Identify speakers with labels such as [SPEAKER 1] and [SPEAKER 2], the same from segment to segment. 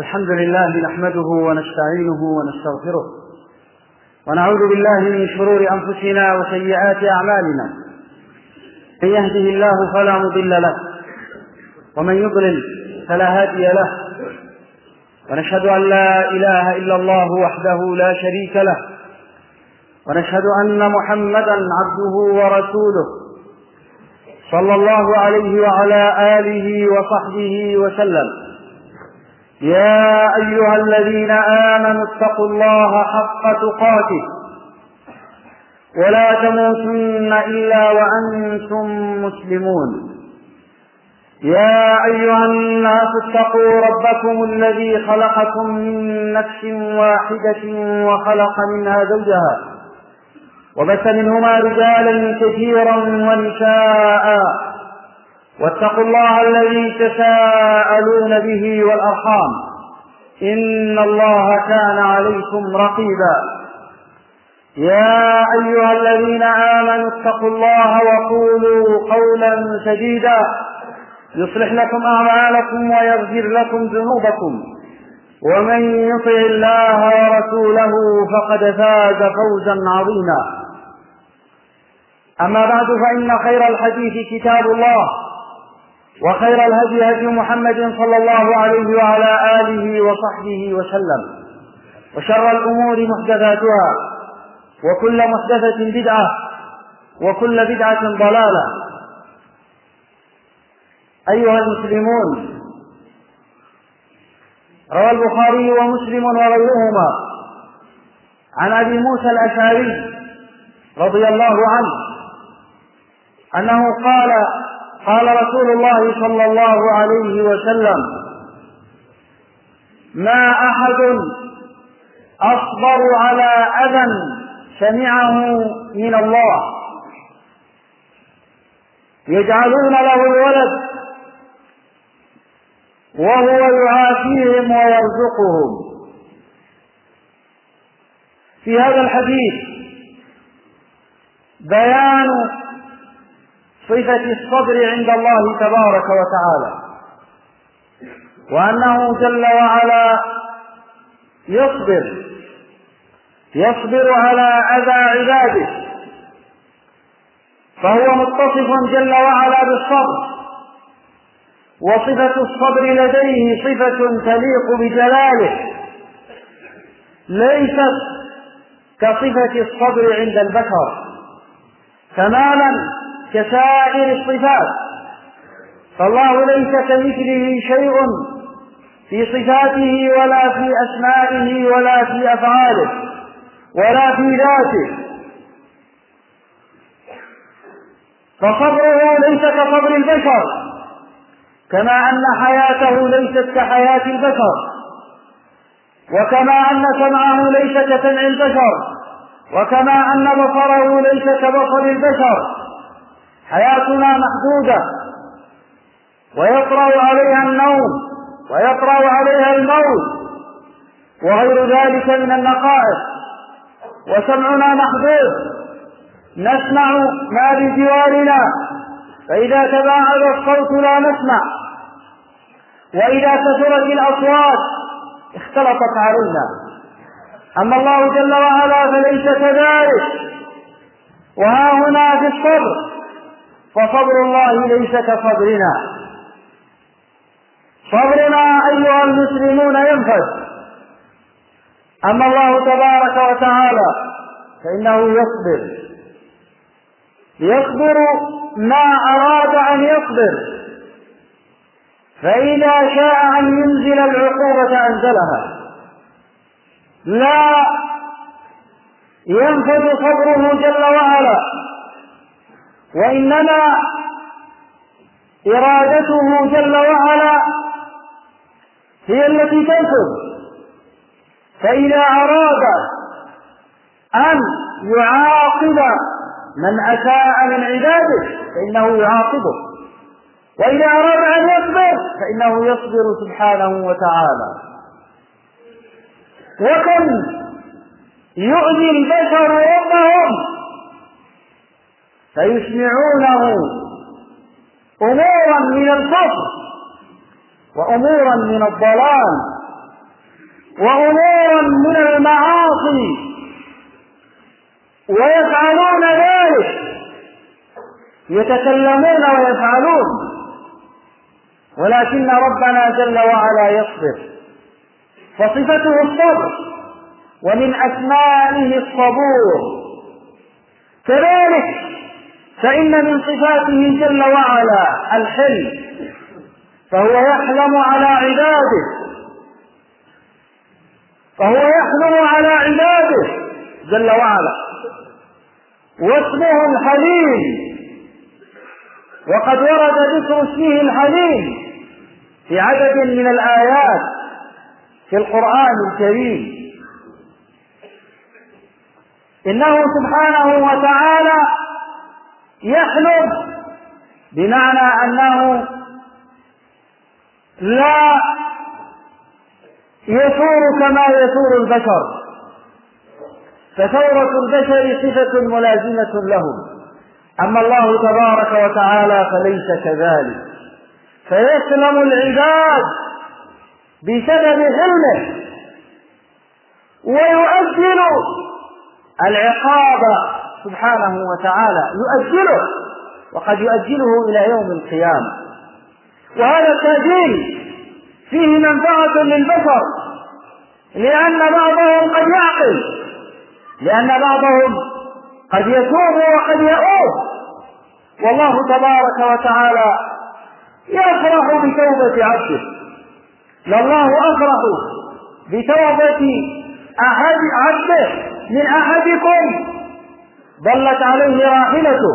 [SPEAKER 1] الحمد لله نحمده ونستعينه ونستغفره ونعوذ بالله من شرور أنفسنا وسيئات أعمالنا. من يهده الله فلا مضل له ومن يضلل فلا هادي له، ونشهد أن لا إله إلا الله وحده لا شريك له، ونشهد أن محمدا عبده ورسوله صلى الله عليه وعلى آله وصحبه وسلم. يا أيها الذين آمنوا اتقوا الله حق تقاته ولا تموتن إلا وأنتم مسلمون. يا أيها الناس اتقوا ربكم الذي خلقكم من نفس واحدة وخلق منها زوجها وبث منهما رجالا كثيرا ونساء، واتقوا الله الذي تساءلون به والأرحام إن الله كان عليكم رقيبا. يا أيها الذين آمنوا اتقوا الله وقولوا قولا سديدا يصلح لكم أعمالكم ويغفر لكم ذنوبكم، ومن يطع الله ورسوله فقد فاز فوزا عظيما. أما بعد، فإن خير الحديث كتاب الله، وخير الهدي هدي محمد صلى الله عليه وعلى آله وصحبه وسلم، وشر الأمور محدثاتها، وكل محدثة بدعة، وكل بدعة ضلالة. أيها المسلمون، روى البخاري ومسلم وغيرهما عن أبي موسى الأشعري رضي الله عنه أنه قال رسول الله صلى الله عليه وسلم: ما أحد أصبر على أذى سمعه من الله يجعلون له الولد وهو يعافيهم ويرزقهم. في هذا الحديث بيان صفة الصبر عند الله تبارك وتعالى، وأنه جل وعلا يصبر على أذى عباده، فهو متصف جل وعلا بالصبر، وصفة الصبر لديه صفة تليق بجلاله، ليست كصفة الصبر عند البشر تماما كسائر الصفات، فالله ليس كمثله شيء في صفاته ولا في أسمائه ولا في أفعاله ولا في ذاته، فصبره ليس كصبر البشر، كما أن حياته ليست كحياة البشر، وكما أن سمعه ليس كسمع البشر، وكما أن بصره ليس كبصر البشر. حياتنا محدودة، ويطرأ عليها النوم ويطرأ عليها الموت وغير ذلك من النقائص، وسمعنا محدود، نسمع ما بجوارنا، فإذا تباعد الصوت لا نسمع، وإذا كثرت الأصوات اختلطت علينا. أما الله جل وعلا فليس كذلك. وها هنا في الصبر، فصبر الله ليس كصبرنا. صبرنا أيها المسلمون ينفذ، أما الله تبارك وتعالى فإنه يصبر ما أراد أن يصبر، فإذا شاء أن ينزل العقوبة أنزلها، لا ينفذ صبره جل وعلا، وإنما إرادته جل وعلا هي التي تنفذ. فإذا أراد أن يعاقب من أساء من عباده فإنه يعاقبه، وإذا أراد أن يصبر فإنه يصبر سبحانه وتعالى. وكم يؤذي البشر ربهم فيسمعونه أمورا من الكفر وأمورا من الضلال وأمورا من المعاصي ويفعلون ذلك، يتكلمون ويفعلون، ولكن ربنا جل وعلا يصبر، فصفته الصبر، ومن أسمائه الصبور. كذلك فإن من صفاته جل وعلا الحلم، فهو يحلم على عباده، جل وعلا، واسمه الحليم، وقد ورد ذكر اسمه الحليم في عدد من الآيات في القرآن الكريم. إنه سبحانه وتعالى يحلم، بمعنى أنه لا يثور كما يثور البشر، فثورة البشر صفة ملازمة لهم، أما الله تبارك وتعالى فليس كذلك، فيسلم العباد بسبب حلمه، ويؤجل العقاب سبحانه وتعالى، يؤجله، وقد يؤجله إلى يوم القيامة. وهذا التأجيل فيه منفعة للبشر، لأن بعضهم قد يعقل، لأن بعضهم قد يتوب وقد يؤوب، والله تبارك وتعالى يفرح بتوبة عبده. لله أفرح بتوبة عبده من أحدكم ضلت عليه راحلته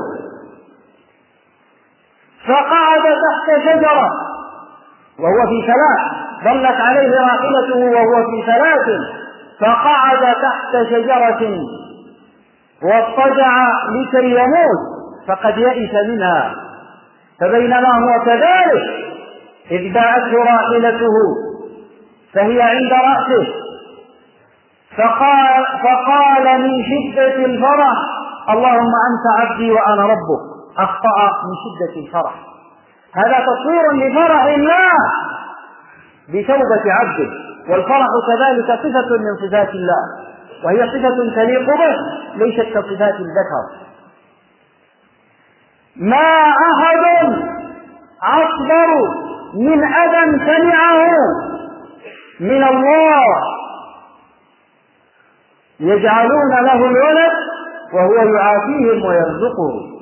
[SPEAKER 1] فقعد تحت شجرة وهو في ثلاث، ضلت عليه راحلته وهو في ثلاث، فقعد تحت شجرة واضطجع لكي يموت فقد يئس منها، فبينما هو كذلك إذ باءته راحلته فهي عند رأسه فقال من شدة الفرح: اللهم أنت عبدي وأنا ربك. أخطأ من شدة الفرح. هذا تصوير لفرح الله بتوبة عبده، والفرح كذلك صفة من صفات الله، وهي صفة تليق به ليست كصفات البشر. ما أحد أصبر من أذى سمعه من الله يجعلون له الولد وهو يعافيهم ويرزقهم.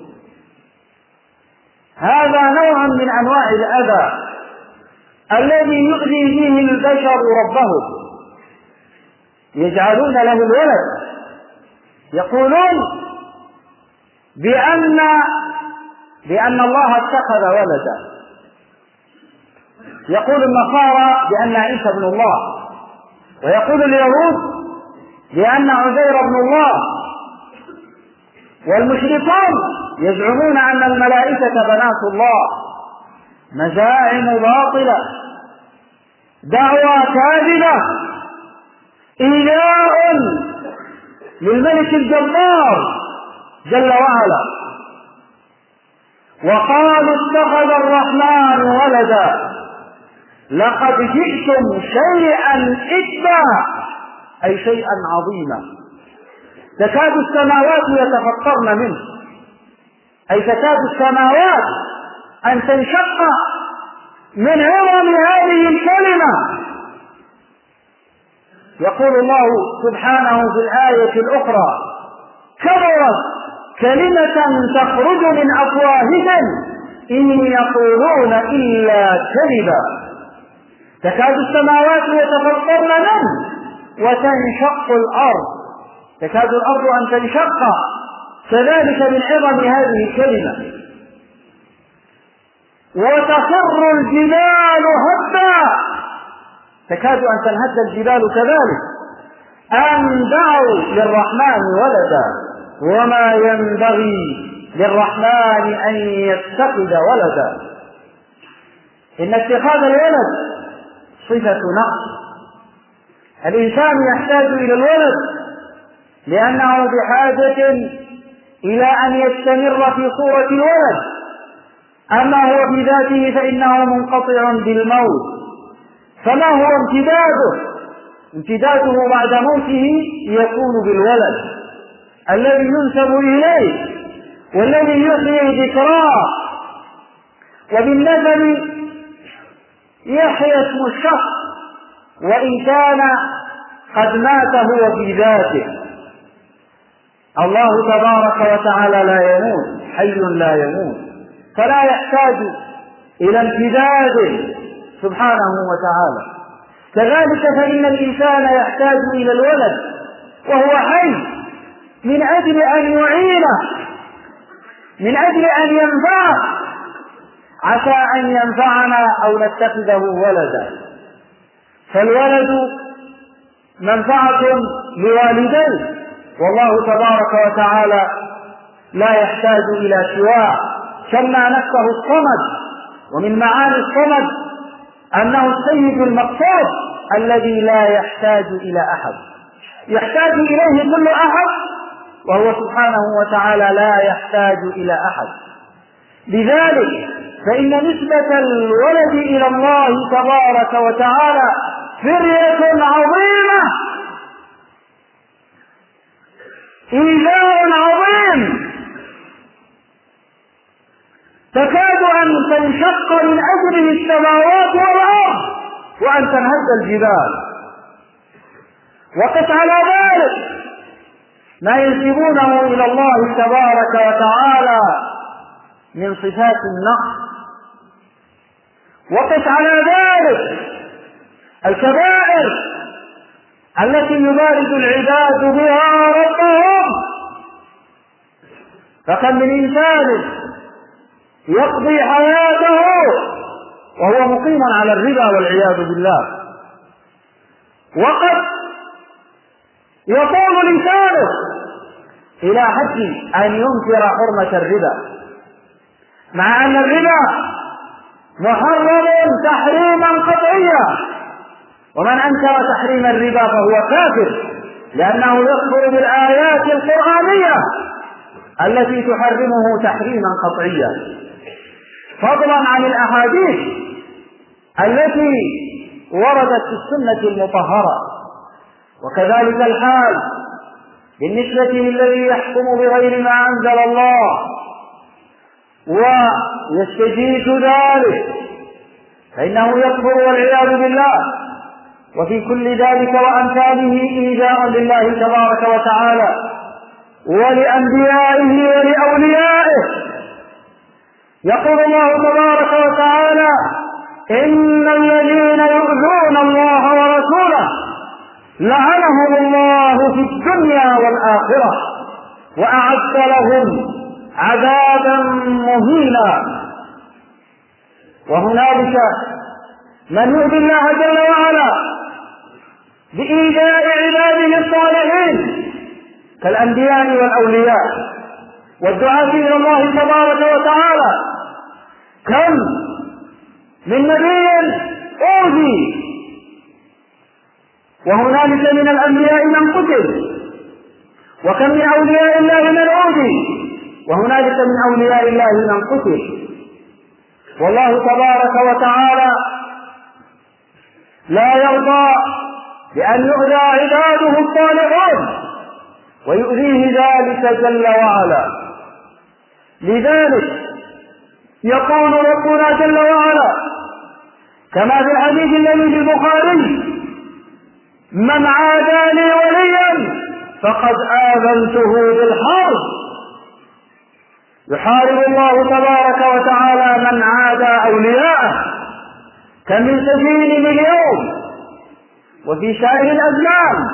[SPEAKER 1] هذا نوع من أنواع الأذى الذي يؤذي به البشر ربهم، يجعلون له الولد، يقولون بأن الله اتخذ ولدا. يقول النصارى بأن عيسى ابن الله، ويقول اليهود بأن عزير ابن الله، والمشركون يزعمون أن الملائكة بنات الله. مزاعم باطلة، دعوى كاذبة، إيذاء للملك الجبار جل وعلا. وقالوا اتخذ الرحمن ولدا، لقد جئتم شيئا إدا، أي شيئا عظيما، تكاد السماوات يتفطرن منه، أي تكاد السماوات أن تنشق من عظم هذه الكلمة. يقول الله سبحانه في الآية الأخرى: كبرت كلمة تخرج من أفواههم إن يقولون إلا كذبا. تكاد السماوات يتفطرن منه وتنشق الأرض، تكاد الأرض أن تنشق كذلك من عظم هذه الكلمة. وتخر الجبال هدا، تكاد أن تنهد الجبال كذلك، أن دعوا للرحمن ولدا وما ينبغي للرحمن أن يتخذ ولدا. إن اتخاذ الولد صفة نقص. الإنسان يحتاج إلى الولد لأنه بحاجة إلى أن يستمر في صورة الولد، أما هو بذاته فإنه منقطع بالموت، فما هو امتداده امتداده بعد موته يكون بالولد الذي ينسب إليه والذي يحيي ذكراه، وبالنسب يحيى اسم الشخص وإن كان قد مات هو في ذاته. الله تبارك وتعالى لا يموت، حي لا يموت، فلا يحتاج إلى امتداد سبحانه وتعالى. كذلك فإن الإنسان يحتاج إلى الولد وهو حي من أجل أن يعينه، من أجل أن ينفعه، عسى أن ينفعنا أو نتخذه ولدا. فالولد منفعة لوالديه، والله تبارك وتعالى لا يحتاج إلى سواه. سمى نفسه الصمد، ومن معاني الصمد أنه السيد المقصود الذي لا يحتاج إلى أحد، يحتاج إليه كل أحد وهو سبحانه وتعالى لا يحتاج إلى أحد. لذلك فإن نسبة الولد إلى الله تبارك وتعالى فرية عظيمة، إيذاء عظيم، تكاد أن تنشق من أجله السماوات والأرض وأن تنهد الجبال. وقس على ذلك ما ينسبونه إلى الله تبارك وتعالى من صفات النقص، وقس على ذلك الكبائر التي يبارز العباد بها ربهم. فكم من إنسان يقضي حياته وهو مقيم على الربا والعياذ بالله، وقد يطول لسانه إلى حد أن ينكر حرمة الربا، مع أن الربا محرم تحريما قطعيا، ومن أنكر تحريم الربا فهو كافر، لأنه يكفر بالآيات القرآنية التي تحرمه تحريما قطعيا، فضلا عن الأحاديث التي وردت في السنة المطهرة. وكذلك الحال بالنسبة للذي يحكم بغير ما أنزل الله ويستجيز ذلك فإنه يكفر والعياذ بالله. وفي كل ذلك وأمثاله إيذاء لله تبارك وتعالى ولأنبيائه ولأوليائه. يقول الله تبارك وتعالى: إن الذين يؤذون الله ورسوله لعنهم الله في الدنيا والآخرة وأعد لهم عذابا مهينا. وهنالك من يؤذي الله جل وعلا بإيذاء عباده الصالحين كالأنبياء والأولياء والدعاة إلى الله تبارك وتعالى. كم من نبي أوذي، وهنالك من الأنبياء من قتل، وكم من أولياء الله من أوذي، وهنالك من أولياء الله من قتل. والله تبارك وتعالى لا يرضى بأن يؤذى عباده الصالحون ويؤذيه ذلك جل وعلا. لذلك يقول ربنا جل وعلا كما في الحديث الذي في البخاري: من عادى لي وليا فقد آذنته بالحرب. يحارب الله تبارك وتعالى من عادى أولياءه، كم من سجين اليوم وفي سائر الأزمان،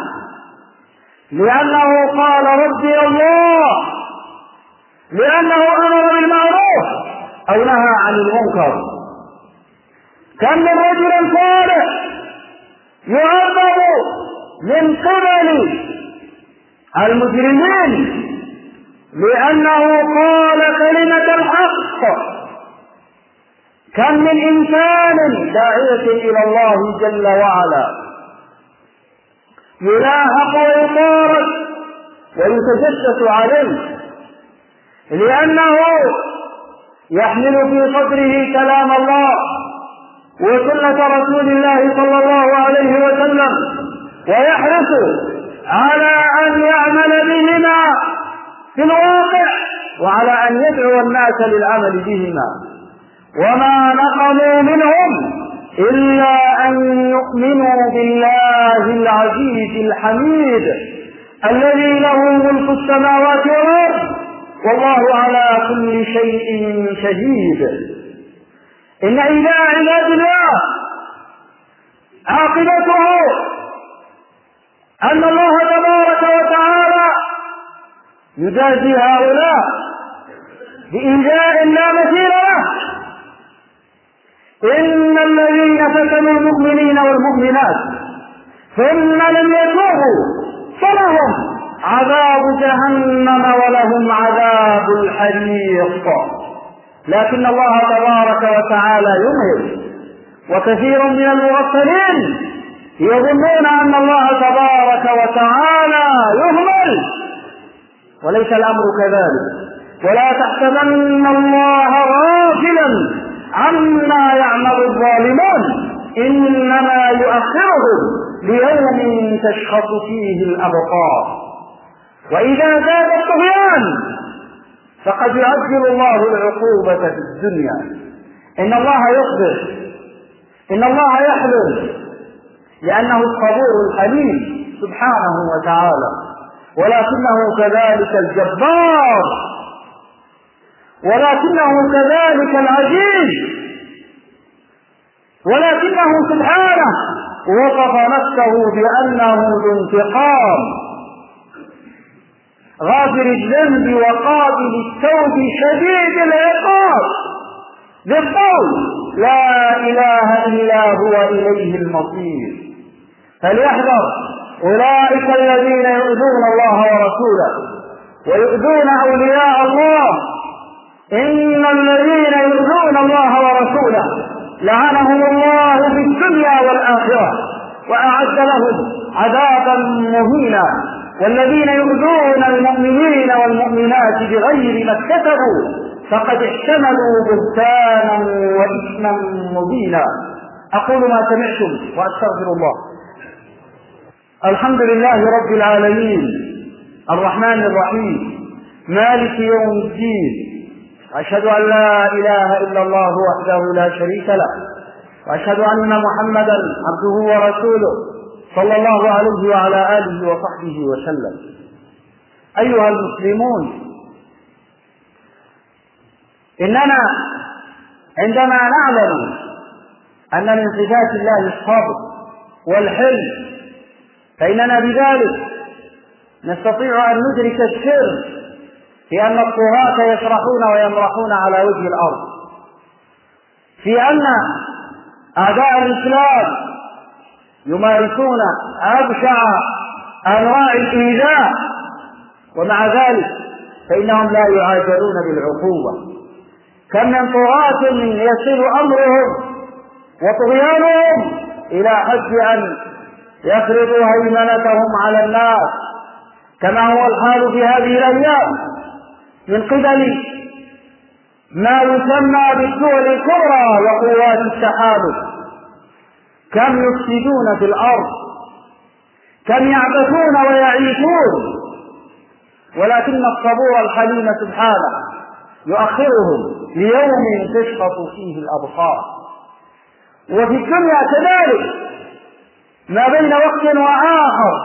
[SPEAKER 1] لأنه قال ربي الله، لأنه أمر بالمعروف أو نهى عن المنكر. كم من رجل صالح يعذب من قبل المجرمين لأنه قال كلمة الحق. كم من إنسان داعية إلى الله جل وعلا يلاحق ويطارد ويتجسس عليه لأنه يحمل في صدره كلام الله وسنة رسول الله صلى الله عليه وسلم ويحرص على أن يعمل بهما في الواقع وعلى أن يدعو الناس للعمل بهما. وما نقموا منهم إلا أن يؤمنوا بالله العزيز الحميد الذي له ملك السماوات والأرض والله على كل شيء شهيد. إن إلى عباد الله عاقبته أن الله تبارك وتعالى يجازي هؤلاء بإنجاء لا مثيل له. إن الذين فتنوا المؤمنين والمؤمنات ثم لم يتوبوا فلهم عذاب جهنم ولهم عذاب الحريق. لكن الله تبارك وتعالى يمهل، وكثير من المغفلين يظنون أن الله تبارك وتعالى يهمل، وليس الأمر كذلك. ولا تحسبن الله غافلا عما يعمل الظالمون إنما يؤخرهم ليوم تشخص فيه الأبصار. وإذا زاد الطغيان فقد يعجل الله العقوبة في الدنيا. إن الله يصبر، إن الله يحلم، لأنه الصبور الحليم سبحانه وتعالى، ولكنه كذلك الجبار، ولكنه كذلك العزيز، ولكنه سبحانه وصف نفسه بأنه ذو انتقام غافر الذنب وقابل التوب شديد العقاب، بالقول لا إله إلا هو إليه المصير. فليحذر أولئك الذين يؤذون الله ورسوله ويؤذون أولياء الله. إن الذين يؤذون الله ورسوله لعنهم الله في الدنيا والآخرة وأعد لهم عذابا مهينا. والذين يؤذون المؤمنين والمؤمنات بغير ما اكتسبوا فقد احتملوا بهتانا وإثما مبينا. أقول ما سمعتم وأستغفر الله. الحمد لله رب العالمين الرحمن الرحيم مالك يوم الدين. وأشهد أن لا إله إلا الله وحده لا شريك له، وأشهد أن محمدا عبده ورسوله صلى الله عليه وعلى آله وصحبه وسلم. أيها المسلمون، إننا عندما نعلم أن من صفات الله الصبر والحلم فإننا بذلك نستطيع أن ندرك السر في أن الطغاة يسرحون ويمرحون على وجه الأرض، في أن أعداء الإسلام يمارسون أبشع أنواع الإيذاء، ومع ذلك فإنهم لا يعاجلون بالعقوبة. كم من طغاة يصل أمرهم وطغيانهم إلى حد أن يفرضوا هيمنتهم على الناس، كما هو الحال في هذه الأيام من قبل ما يسمى بالدول الكبرى وقوات التحالف. كم يفسدون في الأرض، كم يعبثون ويعيشون، ولكن الصبور الحليم سبحانه يؤخرهم ليوم تشخص فيه الأبصار. وفي الدنيا كذلك ما بين وقت وآخر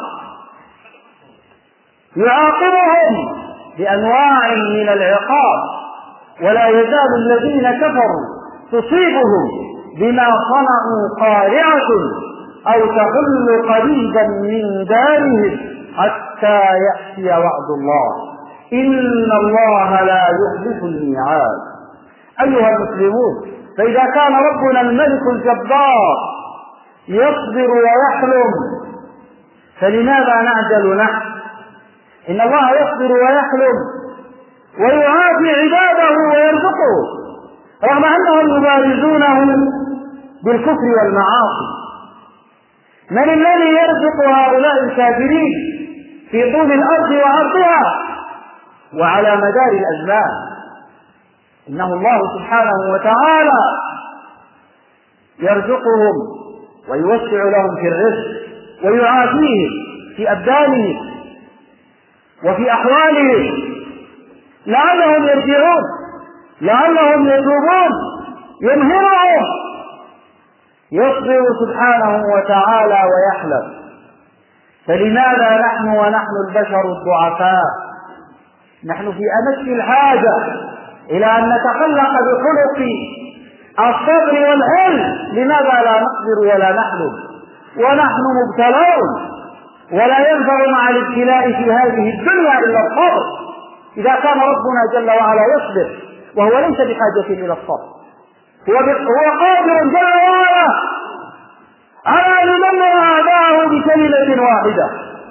[SPEAKER 1] يعاقبهم بأنواع من العقاب، ولا يزال الذين كفروا تصيبهم بما صنعوا قارعة أو تحل قريبا من دارهم حتى يأتي وعد الله إن الله لا يخلف الميعاد. أيها المسلمون، فإذا كان ربنا الملك الجبار يصبر ويحلم فلماذا نعجل نحن؟ إن الله يصبر ويحلم ويعافي عباده ويرزقه رغم أنهم يبارزونه بالكفر والمعاصي. من الذي يرزق هؤلاء الكافرين في طول الأرض وعرضها وعلى مدار الأزمان؟ إنه الله سبحانه وتعالى يرزقهم ويوسع لهم في الرزق ويعافيهم في أبدانهم وفي أحوالهم لعلهم يرجعون، لعلهم يتوبون، يمهرهم، يصبر سبحانه وتعالى ويحلم. فلماذا نحن ونحن البشر الضعفاء نحن في أمس الحاجة إلى أن نتخلق بخلق الصبر والحلم؟ لماذا لا نصبر ولا نحلم ونحن مبتلون؟ ولا ينفع مع الابتلاء في هذه الدنيا إلا الصبر. إذا كان ربنا جل وعلا يصبر وهو ليس بحاجة إلى الصبر، هو قادر جل وعلا على أن يدمر أعداءه بكلمة واحدة،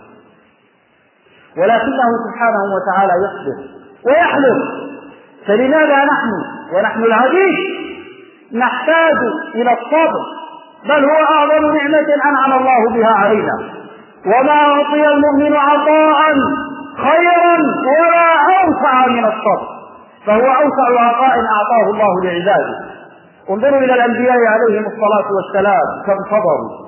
[SPEAKER 1] ولكنه سبحانه وتعالى يصبر ويحلم. فلماذا نحن ونحن العبيد نحتاج إلى الصبر؟ بل هو أعظم نعمة أنعم الله بها علينا. وما أعطي المؤمن عطاء خيرا ولا أوسع من الصبر، فهو أوسع عطاء أعطاه الله لعباده. انظروا إلى الأنبياء عليهم الصلاة والسلام كم صبروا،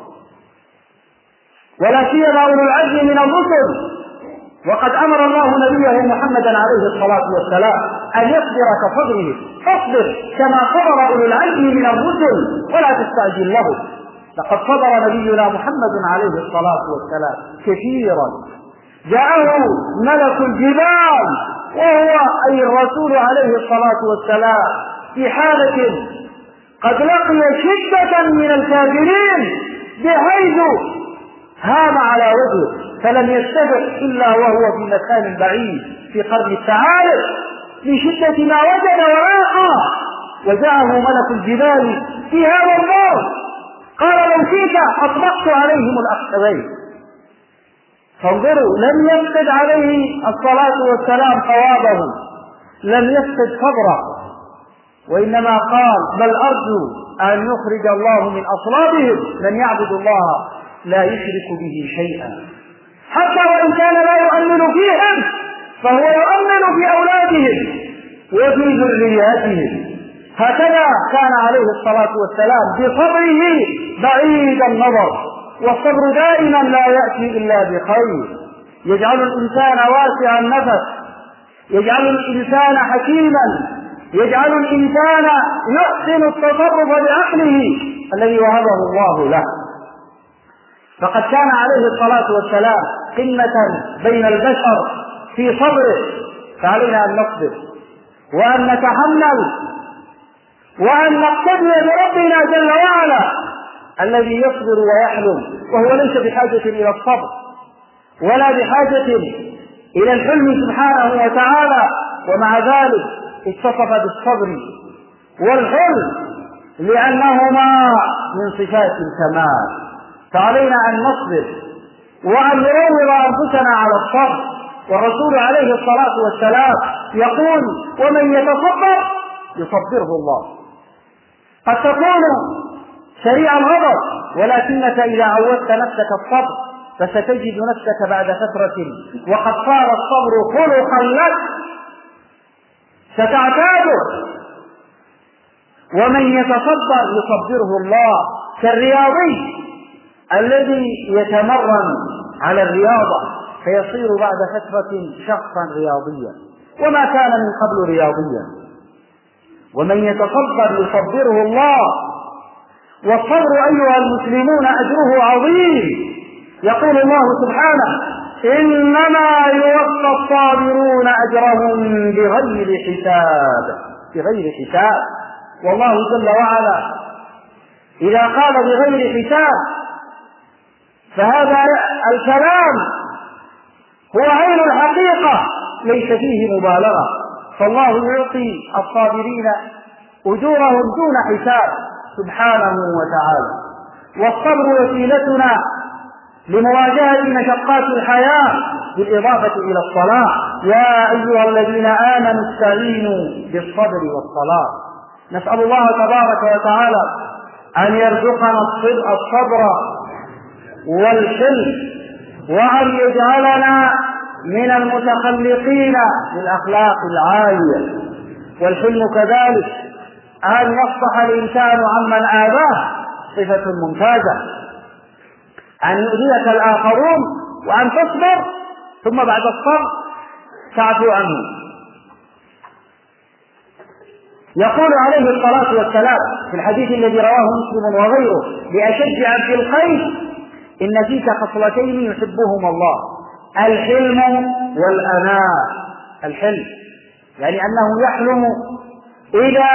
[SPEAKER 1] ولا سيما أولو العزم من الرسل. وقد أمر الله نبيه محمدا عليه الصلاة والسلام أن يصبر كصبره، فاصبر كما صبر أولو العزم من الرسل ولا تستعجل له. لقد صبر نبينا محمد عليه الصلاة والسلام كثيرا. جاءه ملك الجبال وهو أي الرسول عليه الصلاة والسلام في حالة قد لقي شدة من الكافرين بحيث هام على وجهه فلم يستبق إلا وهو في مكان بعيد في قرن الثعالب من شدة ما وجد وراءه. وجاءه ملك الجبال في هذا النار قال لو شئت أطبقت عليهم الأخشبين. فانظروا، لم يفقد عليه الصلاة والسلام ثوابه، لم يفقد صبره، وإنما قال بل أرجو أن يخرج الله من أصلابهم من يعبد الله لا يشرك به شيئا. حتى وإن كان لا يؤمن فيهم فهو يؤمن في أولادهم وفي ذرياتهم. هكذا كان عليه الصلاة والسلام بصبره بعيد النظر، والصبر دائما لا يأتي إلا بخير. يجعل الإنسان واسع النفس، يجعل الإنسان حكيما، يجعل الإنسان يحسن التصرف بعقله الذي وهبه الله له. فقد كان عليه الصلاة والسلام قمة بين البشر في صبره، فعلينا أن نصبر وأن نتحمل وأن نقتدي بربنا جل وعلا الذي يصبر ويحلم، وهو ليس بحاجة إلى الصبر ولا بحاجة إلى الحلم سبحانه وتعالى، ومع ذلك اتصف بالصبر والحلم لأنهما من صفات الكمال. فعلينا أن نصبر وأن نروض أنفسنا على الصبر. والرسول عليه الصلاة والسلام يقول ومن يتصبر يصبره الله. قد تكون سريع الغضب، ولكنك إذا عودت نفسك الصبر فستجد نفسك بعد فترة وقد صار الصبر خلقا لك ستعتاده. ومن يتصبر يصبره الله، كالرياضي الذي يتمرن على الرياضة فيصير بعد فترة شخصا رياضيا وما كان من قبل رياضيا. ومن يتصبر يصبره الله. والصبر أيها المسلمون أجره عظيم. يقول الله سبحانه إنما يوفى الصابرون أجرهم بغير حساب، بغير حساب. والله جل وعلا إذا قال بغير حساب فهذا الكلام هو عين الحقيقة ليس فيه مبالغة. فالله يعطي الصابرين أجورهم دون حساب سبحانه وتعالى. والصبر وسيلتنا لمواجهة مشقات الحياة بالإضافة إلى الصلاة. يا أيها الذين آمنوا استعينوا بالصبر والصلاة. نسأل الله تبارك وتعالى أن يرزقنا الصبر والحلم، وأن يجعلنا من المتخلقين بالأخلاق العالية. والحلم كذلك أن يصفح الإنسان عمن آذاه، صفة ممتازة. أن يؤذيك الآخرون وأن تصبر، ثم بعد الصبر تعفو عنه. يقول عليه الصلاة والسلام في الحديث الذي رواه مسلم وغيره لأشج عبد الخير: إن فيك خصلتين يحبهما الله، الحلم والأناء. الحلم يعني أنه يحلم إذا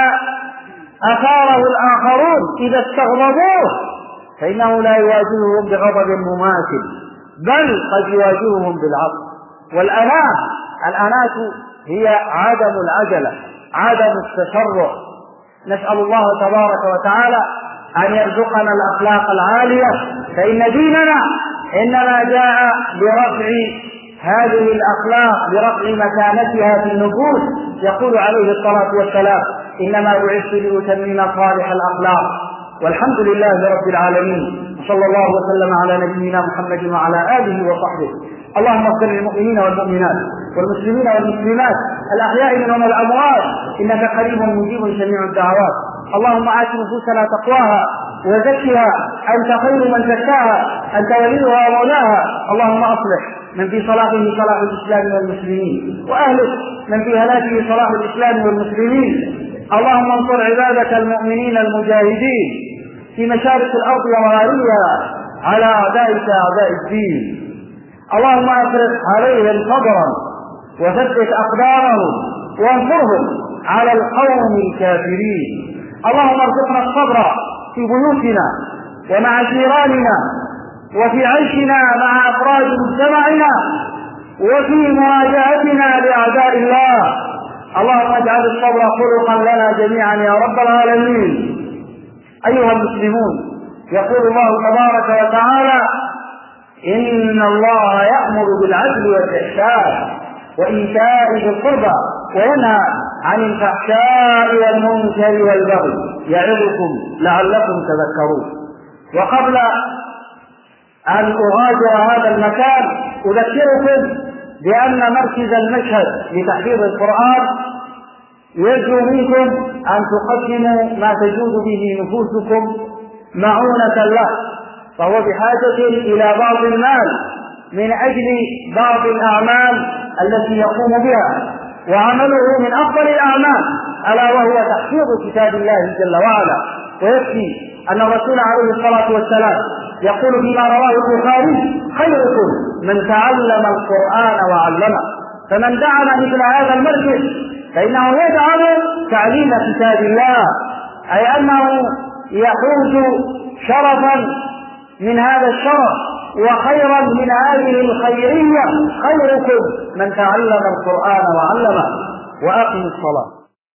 [SPEAKER 1] أثاره الآخرون، إذا استغضبوه فإنه لا يواجههم بغضب مماثل، بل قد يواجههم بالعطف. والأناة، الأناة هي عدم العجلة، عدم التسرع. نسأل الله تبارك وتعالى أن يرزقنا الأخلاق العالية، فإن ديننا إنما جاء برفع هذه الأخلاق، برفع مكانتها في النفوس. يقول عليه الصلاة والسلام: إنما بعثت لأتمم صالح الأخلاق. والحمد لله رب العالمين، وصلى الله وسلم على نبينا محمد وعلى آله وصحبه. اللهم اغفر للمؤمنين والمؤمنات والمسلمين والمسلمات الأحياء منهم والأموات، إنك قريب مجيب سميع الدعوات. اللهم آت نفوسنا تقواها وزكها، أنت خير من زكاها، أنت وليها ومولاها. اللهم أصلح من في صلاحه صلاح الإسلام والمسلمين، وأهلك من في هلاكه صلاح الإسلام والمسلمين. اللهم انصر عبادك المؤمنين المجاهدين في مشارق الأرض ومغاربها على أعدائك أعداء الدين. اللهم أفرغ عليهم صبرا وثبت أقدارهم وانصرهم على القوم الكافرين. اللهم ارزقنا الصبر في بيوتنا ومع جيراننا، وفي عيشنا مع أفراد مجتمعنا، وفي مواجهتنا لأعداء الله. اللهم اجعل الصبر خلقا لنا جميعا يا رب العالمين. أيها المسلمون، يقول الله تبارك وتعالى: إن الله يأمر بالعدل والإحسان وإيتاء ذي القربى وينهى عن الفحشاء والمنكر والبغي يعظكم لعلكم تذكرون. وقبل أن أغادر هذا المكان أذكركم بأن مركز المشهد لتحفيظ القرآن يرجو منكم أن تقدموا ما تجود به نفوسكم معونة له، فهو بحاجة إلى بعض المال من أجل بعض الأعمال التي يقوم بها، وعمله من أفضل الأعمال ألا وهو تحفيظ كتاب الله جل وعلا. ويكفي أن الرسول عليه الصلاة والسلام يقول فيما رواه البخاري: خيركم من تعلم القرآن وعلمه. فمن دعم مثل هذا المركز فإنه يدعم تعليم كتاب الله، أي أنه يحوز شرفا من هذا الشرف وخيرا من هذه الخيرية. خيركم من تعلم القرآن وعلمه. وأقم الصلاة.